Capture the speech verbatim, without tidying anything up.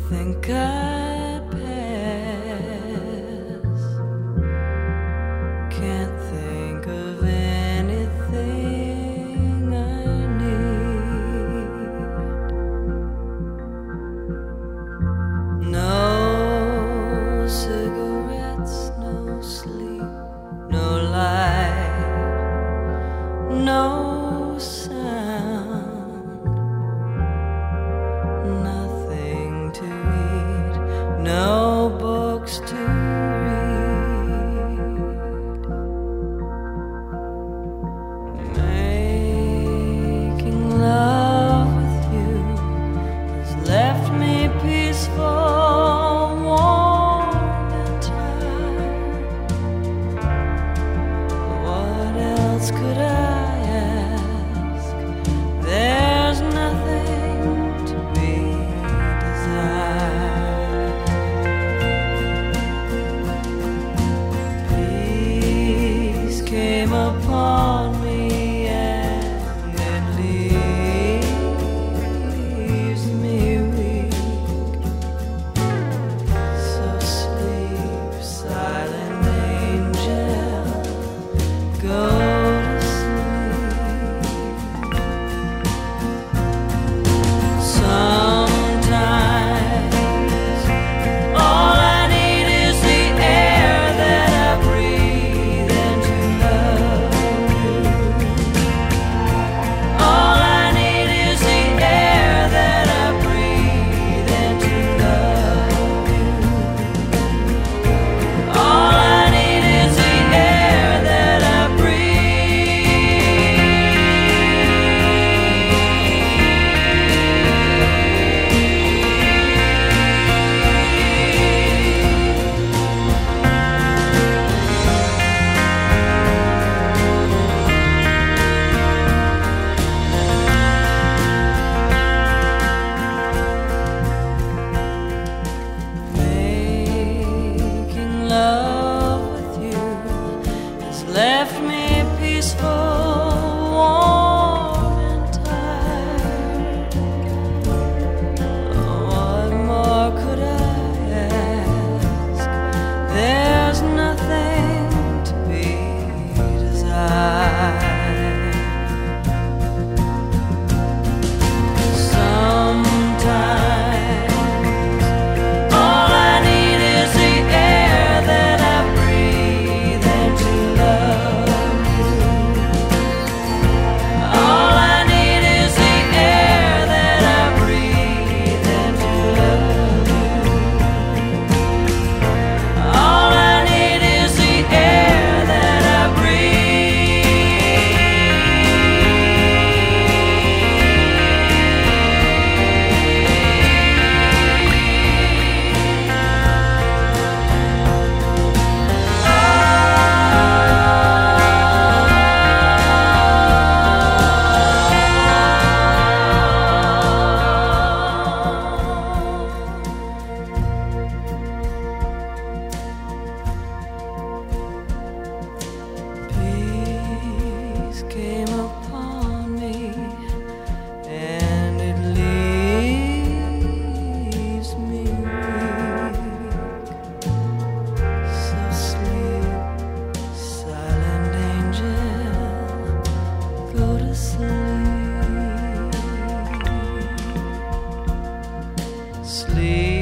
think I'd pass. Can't think of anything I need. No cigarettes, no sleep, no light, no sound, nothing to eat, no books to read. Making love with you has left me peaceful, warm and tired. What else could I ask? There's nothing to be desired. Peace came upon me and it leaves me weak. So sleep, silent angel, go to sleep. Sometimes all I need is the air that I breathe and to love you. All I need is the air that I breathe and to love you. All I need is the air that I Making love with you has left me peaceful, warm and tired. What more could I ask? There's nothing to be desired. Sometimes all I need is the air that I breathe and to love you. All I need is the air that I breathe and to love you. All I need is the air that I Peace came upon me and it leaves me weak. So sleep, silent angel, go to sleep. Sleep.